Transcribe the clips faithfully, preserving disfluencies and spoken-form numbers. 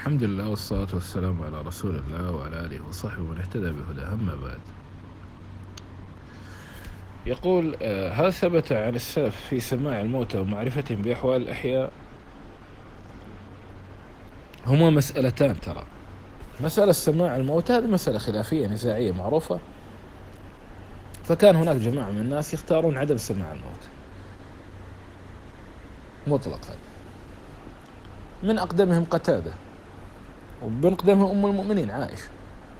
الحمد لله والصلاة والسلام على رسول الله وعلى آله وصحبه ومن اهتدى بهداه، أما بعد. يقول آه، هل ثبت عن السلف في سماع الموتى ومعرفتهم بأحوال الأحياء؟ هما مسألتان ترى. مسألة سماع الموتى هذه مسألة خلافية نزاعية معروفة، فكان هناك جماعة من الناس يختارون عدم سماع الموتى مطلقا، من أقدمهم قتادة، ومن أقدمهم أم المؤمنين عائشة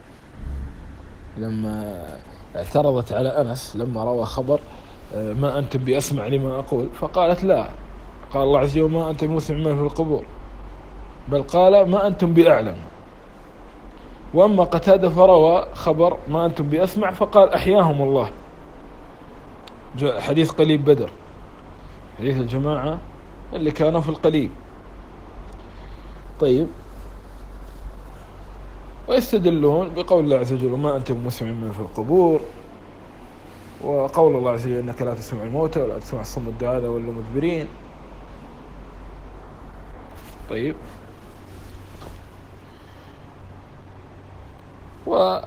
لما اعترضت على أنس لما روى خبر آه، ما أنتم بأسمع لما أقول، فقالت لا، قال الله عز وجل ما أنتم بمسمع من في القبور، بل قال ما أنتم بأعلم. وأما قتادة فروى خبر ما أنتم بأسمع فقال أحياهم الله، حديث قليب بدر، حديث الجماعة اللي كانوا في القليب. طيب، ويستدلون بقول الله عز وجل ما أنتم بمسمع من في القبور، وقول الله عز وجل إنك لا تسمع الموتى ولا تسمع الصم الدعاء ولا مدبرين. طيب، و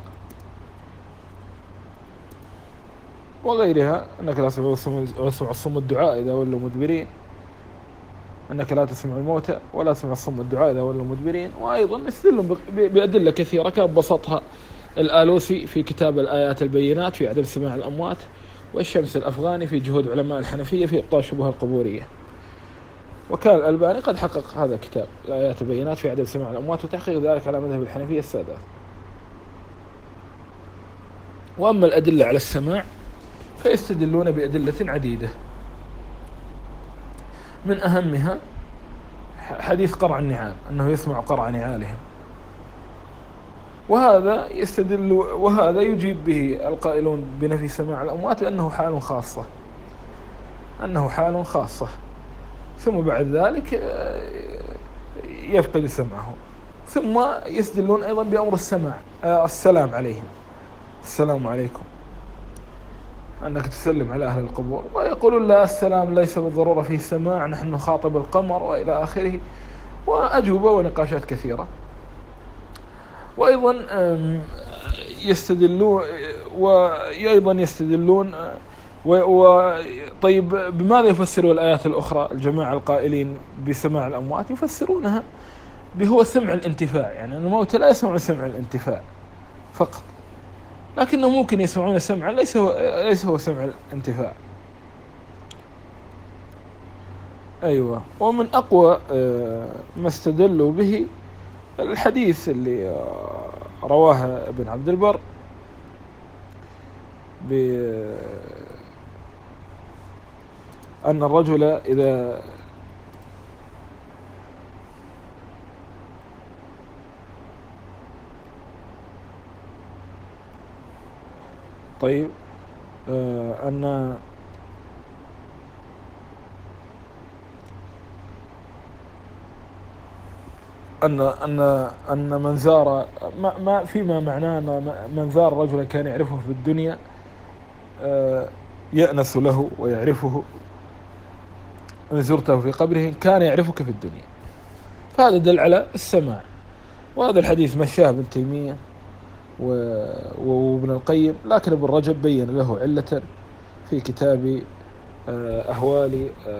وغيرها أنك لا تسمع الصم الدعاء إذا ولوا مدبرين، أنك لا تسمع الموتى ولا تسمع الصم الدعاء إذا ولوا مدبرين. وأيضا يستدلون بأدلة كثيرة كان بسطها الآلوسي في كتاب الآيات البينات في عدم سماع الأموات، والشمس الأفغاني في جهود علماء الحنفية في إبطال الشبهة القبورية. وكان الألباني قد حقق هذا الكتاب الآيات البينات في عدم سماع الأموات، وتحقيق ذلك على مذهب الحنفية السادات. وأما الأدلة على السماع فيستدلون بأدلة عديدة، من أهمها حديث قرع النعال، أنه يسمع قرع نعالهم، وهذا يستدل وهذا يجيب به القائلون بنفي سماع الأموات لأنه حال خاصة، أنه حال خاصة، ثم بعد ذلك يفقد سمعه. ثم يستدلون أيضا بأمر السماع، السلام عليهم، السلام عليكم، أنك تسلم على أهل القبور، ويقولون لا، السلام ليس بالضرورة فيه سماع، نحن نخاطب القمر وإلى آخره، وأجوبة ونقاشات كثيرة. وأيضا يستدلون وأيضا يستدلون وطيب بماذا يفسروا الآيات الأخرى الجماعة القائلين بسماع الأموات؟ يفسرونها بهو سمع الانتفاع، يعني الموتى لا يسمعون سمع الانتفاع فقط، لكنه ممكن يسمعون سمعا ليس هو ليس هو سمع الانتفاع. أيوة. ومن أقوى ما استدلوا به الحديث اللي رواه ابن عبد البر بأن الرجل إذا طيب أن أن أن أن من زار ما, ما فيما معناه أن من زار رجلا كان يعرفه في الدنيا يأنس له ويعرفه، إن زرته في قبره كان يعرفك في الدنيا، فهذا دل على السماع. وهذا الحديث مشاه ابن تيمية وابن القيم، لكن ابن رجب بين له علة في كتاب أهوال